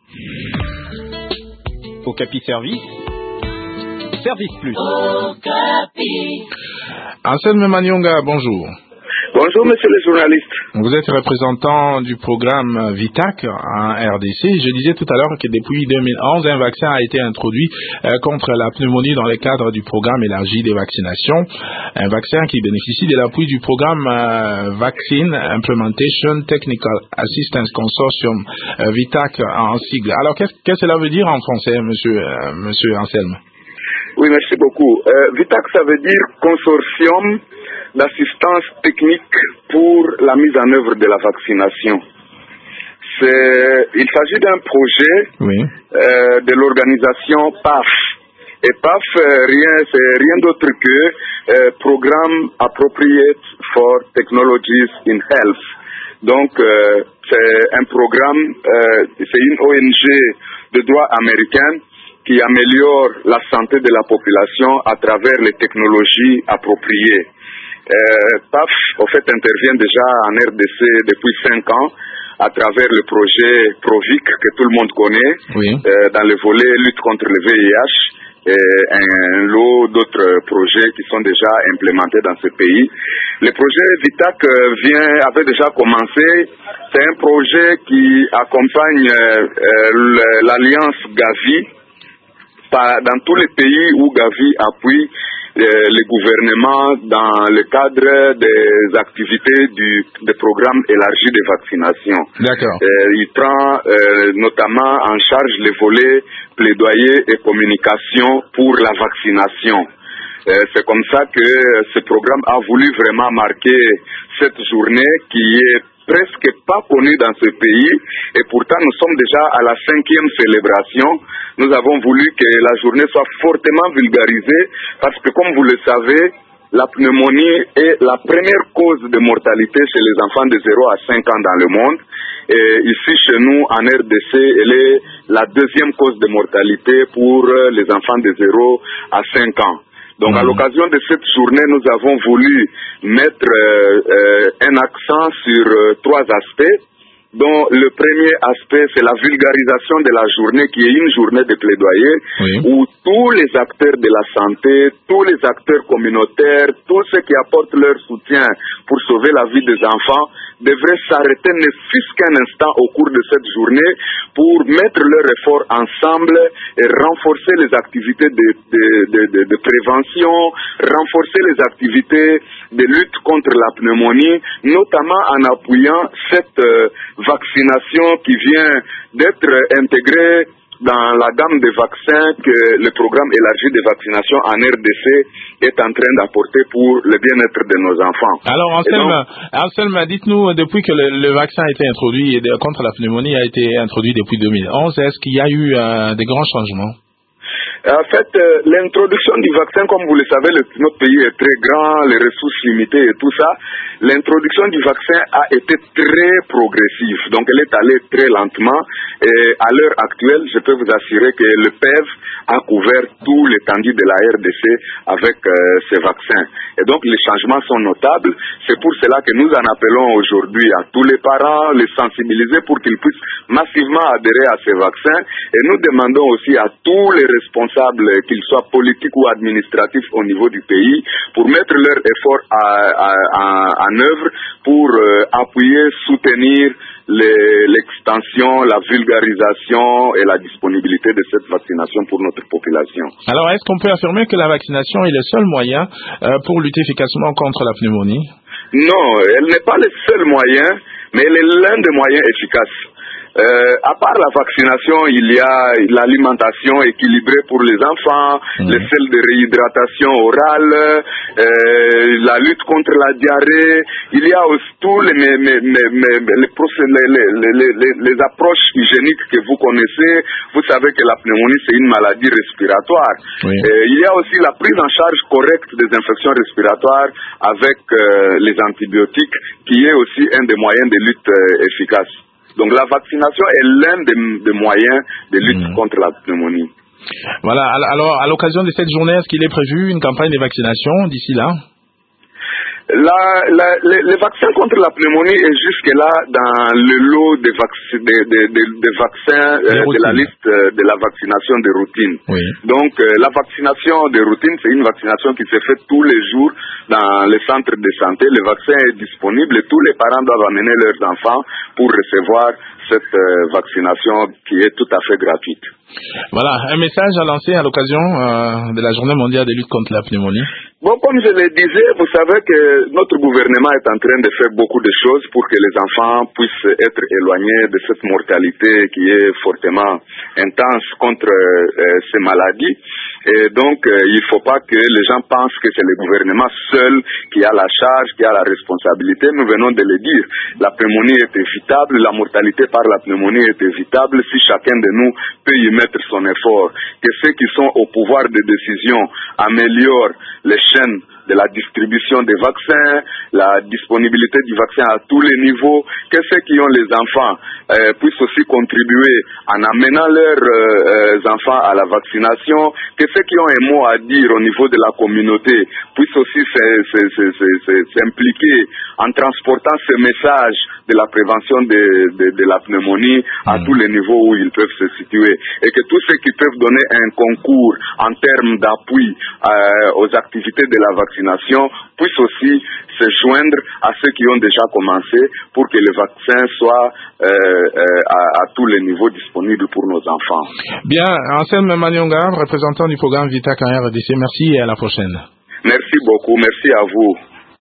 Okapi Service, Service Plus. Anselme Manyonga, bonjour. Bonjour, monsieur le journaliste. Vous êtes représentant du programme VITAC en RDC. Je disais tout à l'heure que depuis 2011, un vaccin a été introduit contre la pneumonie dans le cadre du programme élargi des vaccinations. Un vaccin qui bénéficie de l'appui du programme Vaccine Implementation Technical Assistance Consortium, VITAC en sigle. Alors, qu'est-ce que cela veut dire en français, monsieur Anselme? Oui, merci beaucoup. VITAC, ça veut dire Consortium d'assistance technique pour la mise en œuvre de la vaccination. Il s'agit d'un projet de l'organisation PAF. Et PAF, c'est rien d'autre que Programme Appropriate for Technologies in Health. Donc, c'est un programme, c'est une ONG de droit américaine qui améliore la santé de la population à travers les technologies appropriées. PAF, en fait, intervient déjà en RDC depuis 5 ans à travers le projet PROVIC que tout le monde connaît, dans le volet lutte contre le VIH et un lot d'autres projets qui sont déjà implémentés dans ce pays. Le projet VITAC avait déjà commencé. C'est un projet qui accompagne l'alliance Gavi dans tous les pays où Gavi appuie les gouvernements dans le cadre des activités des programmes élargis de vaccination. D'accord. Il prend notamment en charge les volets plaidoyer et communication pour la vaccination. C'est comme ça que ce programme a voulu vraiment marquer cette journée qui est presque pas connue dans ce pays, et pourtant nous sommes déjà à la 5e célébration. Nous avons voulu que la journée soit fortement vulgarisée parce que, comme vous le savez, la pneumonie est la première cause de mortalité chez les enfants de 0 à 5 ans dans le monde. Et ici, chez nous, en RDC, elle est la 2e cause de mortalité pour les enfants de 0 à 5 ans. Donc, à l'occasion de cette journée, nous avons voulu mettre un accent sur 3 aspects, dont le premier aspect, c'est la vulgarisation de la journée, qui est une journée de plaidoyer, où tous les acteurs de la santé, tous les acteurs communautaires, tous ceux qui apportent leur soutien pour sauver la vie des enfants, devraient s'arrêter ne fût-ce qu'un instant au cours de cette journée pour mettre leurs efforts ensemble et renforcer les activités de prévention, renforcer les activités de lutte contre la pneumonie, notamment en appuyant cette vaccination qui vient d'être intégrée dans la gamme de vaccins que le programme élargi de vaccination en RDC est en train d'apporter pour le bien-être de nos enfants. Alors, Anselme, dites-nous, depuis que le vaccin a été introduit contre la pneumonie a été introduit depuis 2011, est-ce qu'il y a eu des grands changements? En fait, l'introduction du vaccin, comme vous le savez, notre pays est très grand, les ressources limitées et tout ça. L'introduction du vaccin a été très progressive, donc elle est allée très lentement. Et à l'heure actuelle, je peux vous assurer que le PEV a couvert tout l'étendue de la RDC avec ces vaccins. Et donc les changements sont notables. C'est pour cela que nous en appelons aujourd'hui à tous les parents, les sensibiliser pour qu'ils puissent massivement adhérer à ces vaccins. Et nous demandons aussi à tous les responsables, qu'ils soient politiques ou administratifs au niveau du pays, pour mettre leur effort en œuvre pour appuyer, soutenir l'extension, la vulgarisation et la disponibilité de cette vaccination pour notre population. Alors, est-ce qu'on peut affirmer que la vaccination est le seul moyen pour lutter efficacement contre la pneumonie? Non, elle n'est pas le seul moyen, mais elle est l'un des moyens efficaces. À part la vaccination, il y a l'alimentation équilibrée pour les enfants, les sels de réhydratation orale, la lutte contre la diarrhée. Il y a aussi tous les approches hygiéniques que vous connaissez. Vous savez que la pneumonie, c'est une maladie respiratoire. Il y a aussi la prise en charge correcte des infections respiratoires avec les antibiotiques, qui est aussi un des moyens de lutte efficace. Donc la vaccination est l'un des moyens de lutte contre la pneumonie. Voilà, alors à l'occasion de cette journée, est-ce qu'il est prévu une campagne de vaccination d'ici là? Les vaccins contre la pneumonie est jusque-là dans le lot des vaccins de la liste de la vaccination de routine. Oui. Donc, la vaccination de routine, c'est une vaccination qui se fait tous les jours dans les centres de santé. Le vaccin est disponible et tous les parents doivent amener leurs enfants pour recevoir cette vaccination qui est tout à fait gratuite. Voilà, un message à lancer à l'occasion de la Journée mondiale de lutte contre la pneumonie. Bon, comme je le disais, vous savez que notre gouvernement est en train de faire beaucoup de choses pour que les enfants puissent être éloignés de cette mortalité qui est fortement intense contre ces maladies. Et donc, il ne faut pas que les gens pensent que c'est le gouvernement seul qui a la charge, qui a la responsabilité. Nous venons de le dire. La pneumonie est évitable, la mortalité par la pneumonie est évitable si chacun de nous peut y mettre son effort. Que ceux qui sont au pouvoir de décision améliorent les chaînes de la distribution des vaccins, la disponibilité du vaccin à tous les niveaux, que ceux qui ont les enfants puissent aussi contribuer en amenant leurs enfants à la vaccination, que ceux qui ont un mot à dire au niveau de la communauté puissent aussi s'impliquer en transportant ce message de la prévention de la pneumonie à tous les niveaux où ils peuvent se situer, et que tous ceux qui peuvent donner un concours en termes d'appui aux activités de la vaccination puissent aussi se joindre à ceux qui ont déjà commencé pour que le vaccin soit à tous les niveaux disponible pour nos enfants. Bien, Anselme Manyonga, représentant du programme VITAC en RDC, merci et à la prochaine. Merci beaucoup, merci à vous.